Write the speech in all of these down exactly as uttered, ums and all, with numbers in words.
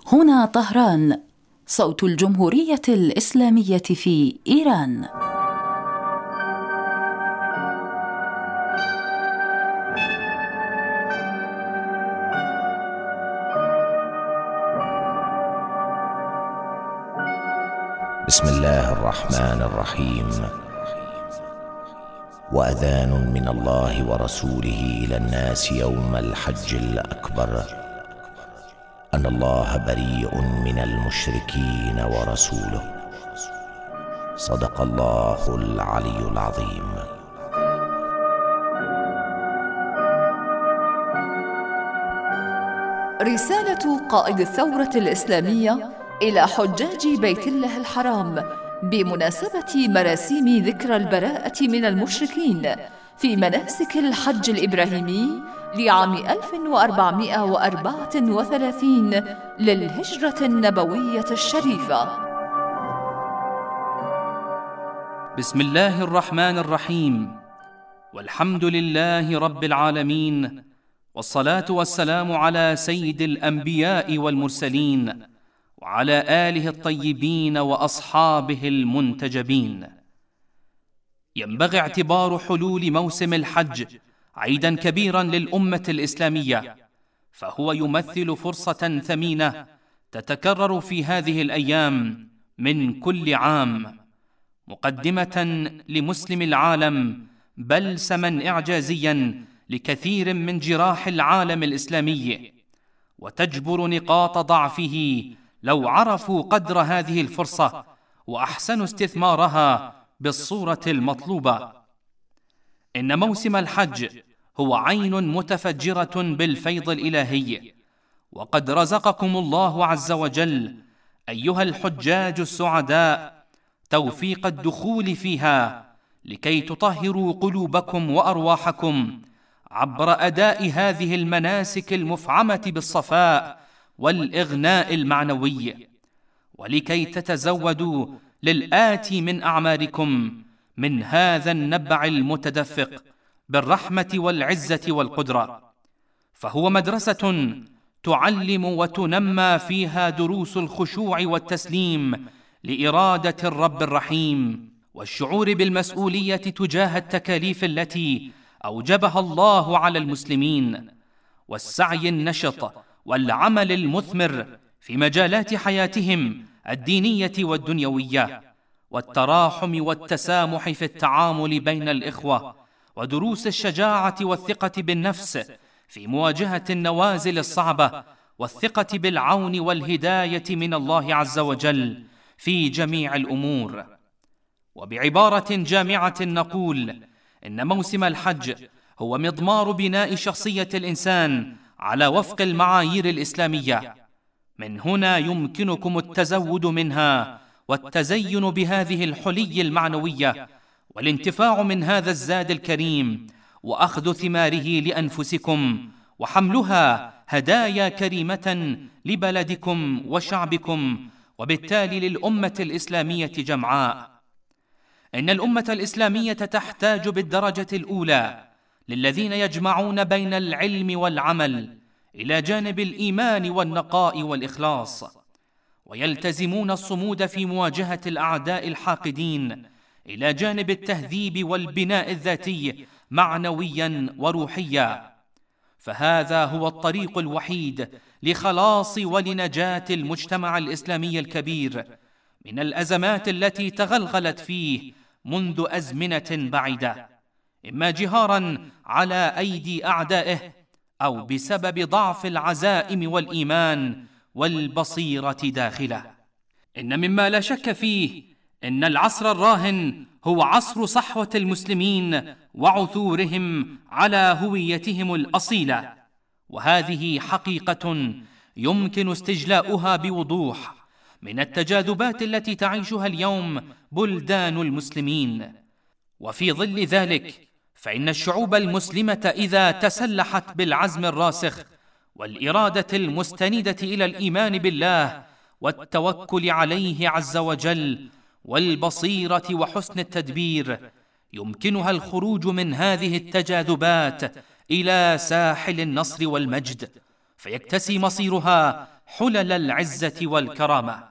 هنا طهران، صوت الجمهورية الإسلامية في إيران. بسم الله الرحمن الرحيم. وأذان من الله ورسوله إلى الناس يوم الحج الأكبر أن الله بريء من المشركين ورسوله. صدق الله العلي العظيم. رسالة قائد الثورة الإسلامية إلى حجاج بيت الله الحرام بمناسبة مراسيم ذكرى البراءة من المشركين في مناسك الحج الإبراهيمي لعام ألف وأربعمائة وأربعة وثلاثين للهجرة النبوية الشريفة. بسم الله الرحمن الرحيم، والحمد لله رب العالمين، والصلاة والسلام على سيد الأنبياء والمرسلين وعلى آله الطيبين وأصحابه المنتجبين. ينبغي اعتبار حلول موسم الحج عيداً كبيراً للأمة الإسلامية، فهو يمثل فرصة ثمينة تتكرر في هذه الأيام من كل عام، مقدمة لمسلم العالم بلسماً إعجازياً لكثير من جراح العالم الإسلامي، وتجبر نقاط ضعفه لو عرفوا قدر هذه الفرصة وأحسنوا استثمارها بالصورة المطلوبة. إن موسم الحج هو عين متفجرة بالفيض الإلهي، وقد رزقكم الله عز وجل أيها الحجاج السعداء توفيق الدخول فيها لكي تطهروا قلوبكم وأرواحكم عبر أداء هذه المناسك المفعمة بالصفاء والإغناء المعنوي، ولكي تتزودوا للآتي من أعماركم من هذا النبع المتدفق بالرحمة والعزة والقدرة. فهو مدرسة تعلم وتنمى فيها دروس الخشوع والتسليم لإرادة الرب الرحيم، والشعور بالمسؤولية تجاه التكاليف التي أوجبها الله على المسلمين، والسعي النشط والعمل المثمر في مجالات حياتهم الدينية والدنيوية، والتراحم والتسامح في التعامل بين الإخوة، ودروس الشجاعة والثقة بالنفس في مواجهة النوازل الصعبة، والثقة بالعون والهداية من الله عز وجل في جميع الأمور. وبعبارة جامعة نقول إن موسم الحج هو مضمار بناء شخصية الإنسان على وفق المعايير الإسلامية. من هنا يمكنكم التزود منها والتزين بهذه الحلي المعنوية، والانتفاع من هذا الزاد الكريم، وأخذ ثماره لأنفسكم، وحملها هدايا كريمة لبلدكم وشعبكم، وبالتالي للأمة الإسلامية جمعاء. إن الأمة الإسلامية تحتاج بالدرجة الأولى للذين يجمعون بين العلم والعمل إلى جانب الإيمان والنقاء والإخلاص، ويلتزمون الصمود في مواجهة الأعداء الحاقدين إلى جانب التهذيب والبناء الذاتي معنويا وروحيا. فهذا هو الطريق الوحيد لخلاص ولنجاة المجتمع الإسلامي الكبير من الأزمات التي تغلغلت فيه منذ أزمنة بعيدة، إما جهارا على أيدي أعدائه أو بسبب ضعف العزائم والإيمان والبصيرة داخله. إن مما لا شك فيه إن العصر الراهن هو عصر صحوة المسلمين وعثورهم على هويتهم الأصيلة، وهذه حقيقة يمكن استجلاؤها بوضوح من التجاذبات التي تعيشها اليوم بلدان المسلمين. وفي ظل ذلك فإن الشعوب المسلمة إذا تسلحت بالعزم الراسخ والإرادة المستندة إلى الإيمان بالله والتوكل عليه عز وجل والبصيرة وحسن التدبير، يمكنها الخروج من هذه التجاذبات إلى ساحل النصر والمجد، فيكتسي مصيرها حلل العزة والكرامة.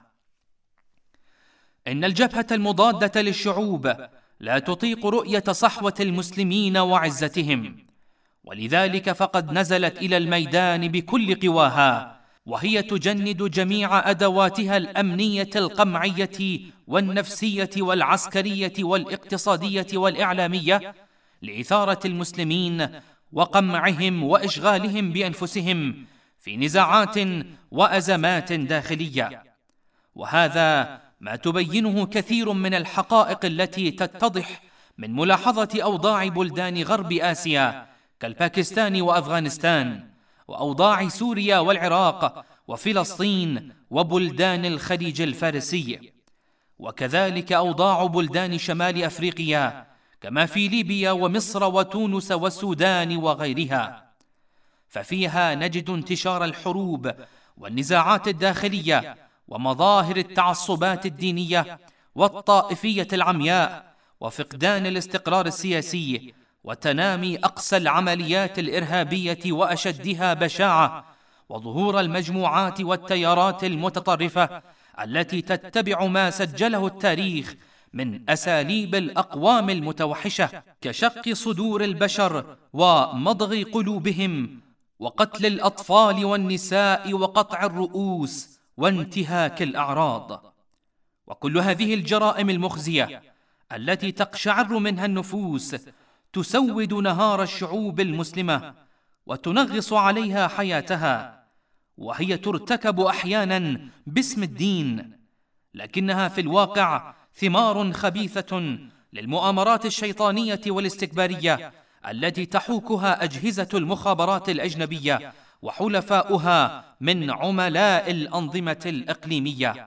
إن الجبهة المضادة للشعوب لا تطيق رؤية صحوة المسلمين وعزتهم، ولذلك فقد نزلت إلى الميدان بكل قواها، وهي تجند جميع أدواتها الأمنية القمعية والنفسية والعسكرية والاقتصادية والإعلامية لإثارة المسلمين وقمعهم وإشغالهم بأنفسهم في نزاعات وأزمات داخلية. وهذا ما تبينه كثير من الحقائق التي تتضح من ملاحظة أوضاع بلدان غرب آسيا كالباكستان وأفغانستان، وأوضاع سوريا والعراق وفلسطين وبلدان الخليج الفارسي، وكذلك أوضاع بلدان شمال أفريقيا كما في ليبيا ومصر وتونس والسودان وغيرها. ففيها نجد انتشار الحروب والنزاعات الداخلية ومظاهر التعصبات الدينية والطائفية العمياء، وفقدان الاستقرار السياسي، وتنامي أقسى العمليات الإرهابية وأشدها بشاعة، وظهور المجموعات والتيارات المتطرفة التي تتبع ما سجله التاريخ من أساليب الأقوام المتوحشة كشق صدور البشر ومضغ قلوبهم وقتل الأطفال والنساء وقطع الرؤوس وانتهاك الأعراض. وكل هذه الجرائم المخزية التي تقشعر منها النفوس تسود نهار الشعوب المسلمة وتنغص عليها حياتها، وهي ترتكب أحيانا باسم الدين، لكنها في الواقع ثمار خبيثة للمؤامرات الشيطانية والاستكبارية التي تحوكها أجهزة المخابرات الأجنبية وحلفاؤها من عملاء الأنظمة الإقليمية.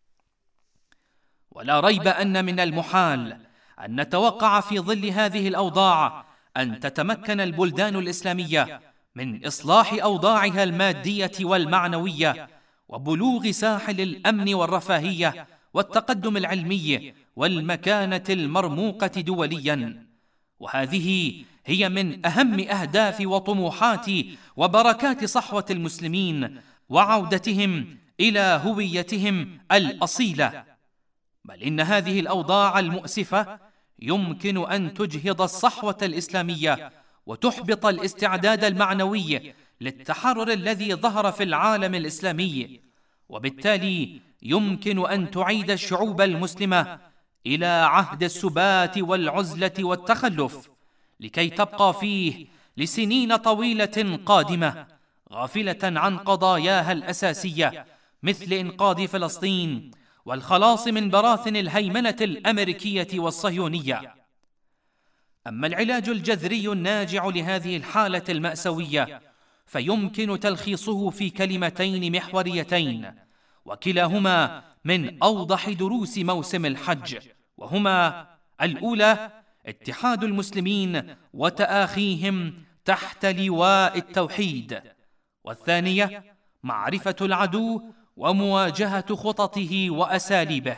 ولا ريب أن من المحال أن نتوقع في ظل هذه الأوضاع أن تتمكن البلدان الإسلامية من إصلاح أوضاعها المادية والمعنوية وبلوغ ساحل الأمن والرفاهية والتقدم العلمي والمكانة المرموقة دوليا. وهذه هي من أهم أهداف وطموحات وبركات صحوة المسلمين وعودتهم إلى هويتهم الأصيلة. بل إن هذه الأوضاع المؤسفة يمكن أن تجهض الصحوة الإسلامية وتحبط الاستعداد المعنوي للتحرر الذي ظهر في العالم الإسلامي، وبالتالي يمكن أن تعيد الشعوب المسلمة إلى عهد السبات والعزلة والتخلف، لكي تبقى فيه لسنين طويلة قادمة غافلة عن قضاياها الأساسية مثل إنقاذ فلسطين والخلاص من براثن الهيمنة الأمريكية والصهيونية. أما العلاج الجذري الناجع لهذه الحالة المأساوية فيمكن تلخيصه في كلمتين محوريتين، وكلاهما من أوضح دروس موسم الحج، وهما: الأولى اتحاد المسلمين وتآخيهم تحت لواء التوحيد، والثانية معرفة العدو ومواجهة خططه وأساليبه.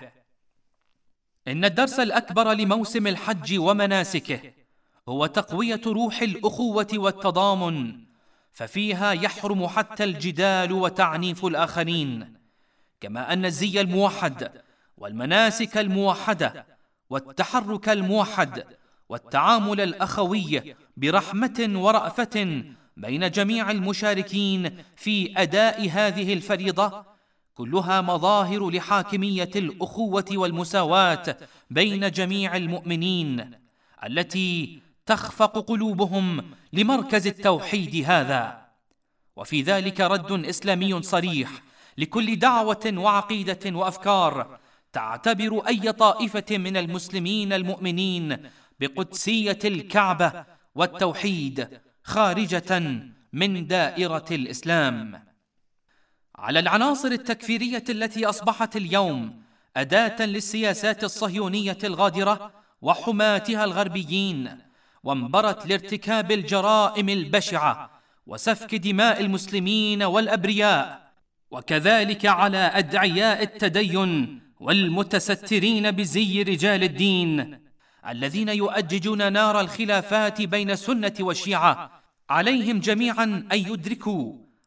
إن الدرس الأكبر لموسم الحج ومناسكه هو تقوية روح الأخوة والتضامن، ففيها يحرم حتى الجدال وتعنيف الآخرين، كما أن الزي الموحد والمناسك الموحدة والتحرك الموحد والتعامل الأخوي برحمة ورأفة بين جميع المشاركين في أداء هذه الفريضة كلها مظاهر لحاكمية الأخوة والمساواة بين جميع المؤمنين التي تخفق قلوبهم لمركز التوحيد هذا. وفي ذلك رد إسلامي صريح لكل دعوة وعقيدة وأفكار تعتبر أي طائفة من المسلمين المؤمنين بقدسية الكعبة والتوحيد خارجة من دائرة الإسلام. على العناصر التكفيرية التي أصبحت اليوم أداة للسياسات الصهيونية الغادرة وحماتها الغربيين وانبرت لارتكاب الجرائم البشعة وسفك دماء المسلمين والأبرياء، وكذلك على أدعياء التدين والمتسترين بزي رجال الدين الذين يؤججون نار الخلافات بين السنة والشيعة. عليهم جميعا أن يدركوا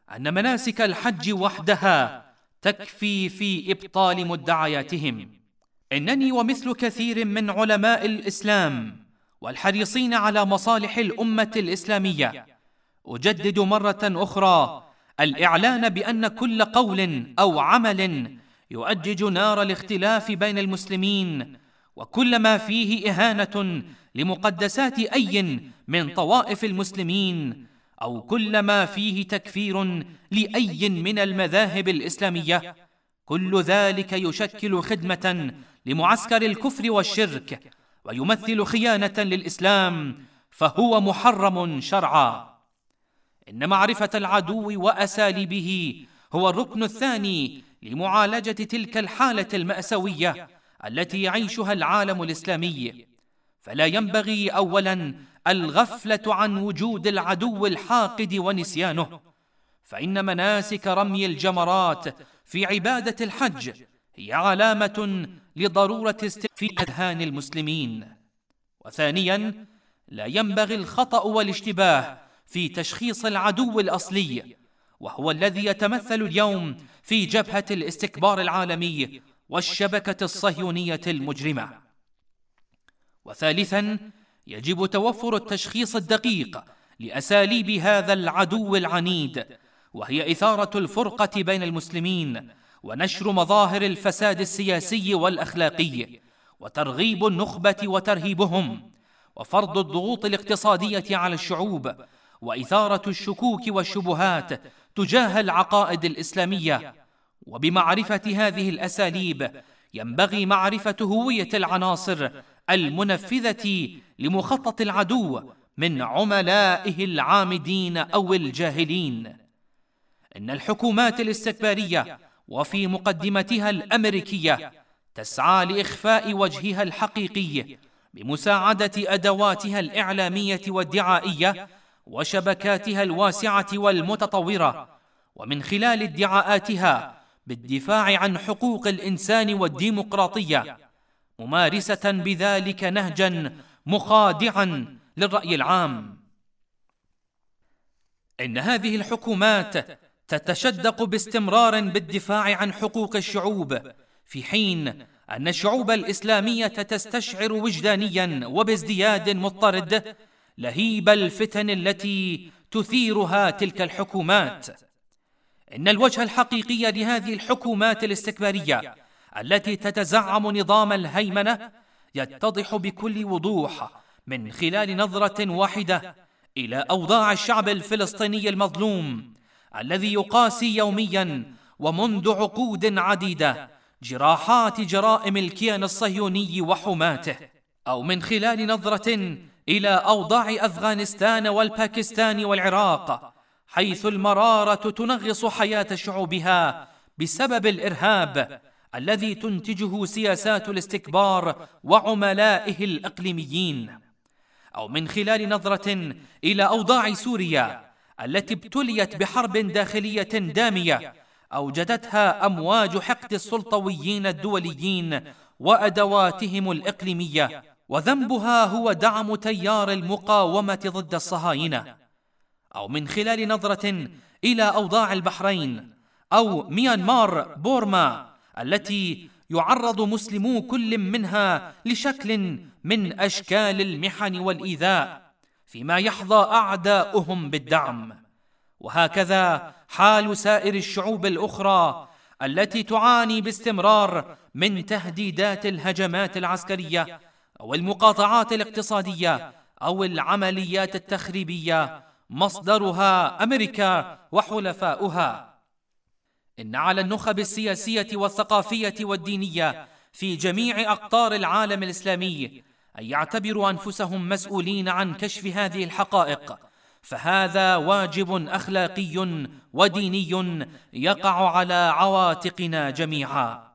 أن مناسك الحج وحدها تكفي في إبطال مدعياتهم. إنني ومثل كثير من علماء الإسلام والحريصين على مصالح الأمة الإسلامية أجدد مرة أخرى الإعلان بأن كل قول أو عمل يؤجج نار الاختلاف بين المسلمين، وكل ما فيه إهانة لمقدسات أي من طوائف المسلمين، أو كل ما فيه تكفير لأي من المذاهب الإسلامية، كل ذلك يشكل خدمة لمعسكر الكفر والشرك، ويمثل خيانة للإسلام، فهو محرم شرعا. إن معرفة العدو وأساليبه هو الركن الثاني لمعالجة تلك الحالة المأساوية التي يعيشها العالم الإسلامي. فلا ينبغي أولا الغفلة عن وجود العدو الحاقد ونسيانه، فإن مناسك رمي الجمرات في عبادة الحج هي علامة لضرورة استغفار أذهان المسلمين. وثانيا، لا ينبغي الخطأ والاشتباه في تشخيص العدو الأصلي، وهو الذي يتمثل اليوم في جبهة الاستكبار العالمي والشبكة الصهيونية المجرمة. وثالثا، يجب توفر التشخيص الدقيق لأساليب هذا العدو العنيد، وهي إثارة الفرقة بين المسلمين، ونشر مظاهر الفساد السياسي والأخلاقي، وترغيب النخبة وترهيبهم، وفرض الضغوط الاقتصادية على الشعوب، وإثارة الشكوك والشبهات تجاه العقائد الإسلامية. وبمعرفة هذه الأساليب ينبغي معرفة هوية العناصر المنفذة لمخطط العدو من عملائه العامدين أو الجاهلين. إن الحكومات الاستكبارية وفي مقدمتها الأمريكية تسعى لإخفاء وجهها الحقيقي بمساعدة أدواتها الإعلامية والدعائية وشبكاتها الواسعة والمتطورة، ومن خلال ادعاءاتها بالدفاع عن حقوق الإنسان والديمقراطية، ممارسة بذلك نهجا مخادعا للرأي العام. إن هذه الحكومات تتشدق باستمرار بالدفاع عن حقوق الشعوب، في حين أن الشعوب الإسلامية تستشعر وجدانيا وبازدياد مضطرد لهيب الفتن التي تثيرها تلك الحكومات. إن الوجه الحقيقي لهذه الحكومات الاستكبارية التي تتزعم نظام الهيمنة يتضح بكل وضوح من خلال نظرة واحدة إلى أوضاع الشعب الفلسطيني المظلوم الذي يقاسي يوميا ومنذ عقود عديدة جراحات جرائم الكيان الصهيوني وحماته، أو من خلال نظرة إلى أوضاع أفغانستان والباكستان والعراق، حيث المرارة تنغص حياة شعوبها بسبب الإرهاب الذي تنتجه سياسات الاستكبار وعملائه الإقليميين، أو من خلال نظرة إلى أوضاع سوريا التي ابتليت بحرب داخلية دامية أوجدتها أمواج حقد السلطويين الدوليين وأدواتهم الإقليمية، وذنبها هو دعم تيار المقاومة ضد الصهاينة، أو من خلال نظرة إلى أوضاع البحرين أو ميانمار بورما التي يعرض مسلمو كل منها لشكل من أشكال المحن والإيذاء، فيما يحظى أعداؤهم بالدعم. وهكذا حال سائر الشعوب الأخرى التي تعاني باستمرار من تهديدات الهجمات العسكرية أو المقاطعات الاقتصادية أو العمليات التخريبية، مصدرها أمريكا وحلفاؤها. إن على النخب السياسية والثقافية والدينية في جميع أقطار العالم الإسلامي أن يعتبروا أنفسهم مسؤولين عن كشف هذه الحقائق، فهذا واجب أخلاقي وديني يقع على عواتقنا جميعا.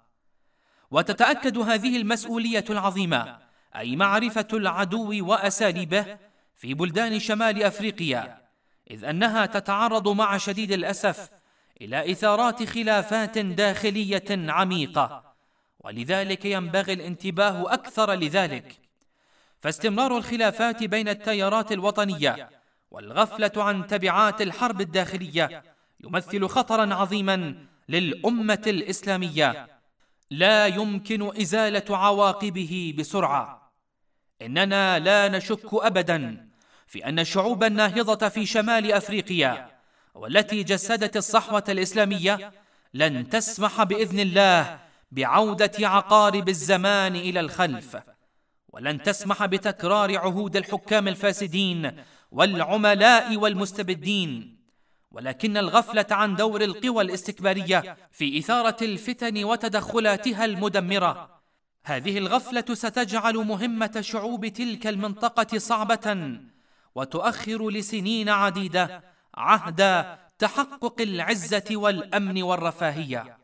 وتتأكد هذه المسؤولية العظيمة، أي معرفة العدو وأساليبه، في بلدان شمال أفريقيا، إذ أنها تتعرض مع شديد الأسف إلى إثارات خلافات داخلية عميقة، ولذلك ينبغي الانتباه أكثر لذلك. فاستمرار الخلافات بين التيارات الوطنية والغفلة عن تبعات الحرب الداخلية يمثل خطرا عظيما للأمة الإسلامية لا يمكن إزالة عواقبه بسرعة. إننا لا نشك أبدا في أن الشعوب الناهضة في شمال أفريقيا والتي جسدت الصحوة الإسلامية لن تسمح بإذن الله بعودة عقارب الزمان إلى الخلف، ولن تسمح بتكرار عهود الحكام الفاسدين والعملاء والمستبدين، ولكن الغفلة عن دور القوى الاستكبارية في إثارة الفتن وتدخلاتها المدمرة، هذه الغفلة ستجعل مهمة شعوب تلك المنطقة صعبة وتؤخر لسنين عديدة عهد تحقق العزة والأمن والرفاهية.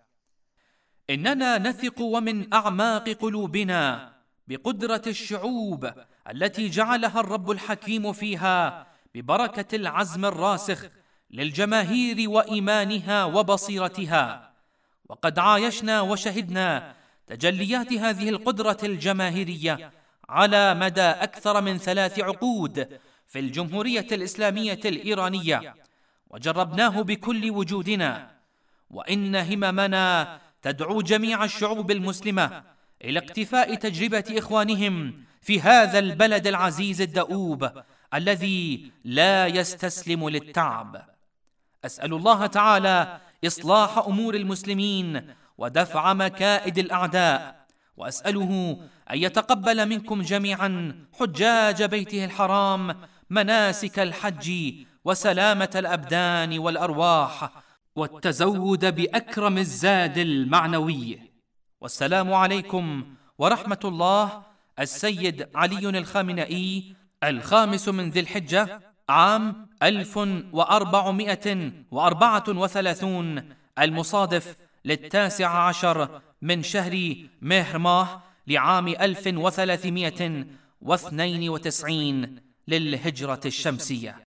إننا نثق ومن أعماق قلوبنا بقدرة الشعوب التي جعلها الرب الحكيم فيها ببركة العزم الراسخ للجماهير وإيمانها وبصيرتها، وقد عايشنا وشهدنا تجليات هذه القدرة الجماهيرية على مدى أكثر من ثلاث عقود في الجمهورية الإسلامية الإيرانية، وجربناه بكل وجودنا. وإن هممنا تدعو جميع الشعوب المسلمة إلى اقتفاء تجربة إخوانهم في هذا البلد العزيز الدؤوب الذي لا يستسلم للتعب. أسأل الله تعالى إصلاح أمور المسلمين ودفع مكائد الأعداء، وأسأله أن يتقبل منكم جميعا حجاج بيته الحرام مناسك الحج وسلامة الأبدان والأرواح والتزود بأكرم الزاد المعنوي. والسلام عليكم ورحمة الله. السيد علي الخامنئي، الخامس من ذي الحجة، عام ألف وأربعمائة وأربعة وثلاثون، المصادف للتاسع عشر من شهر مهر ماه لعام ألف وثلاثمائة واثنين وتسعين للهجرة الشمسية.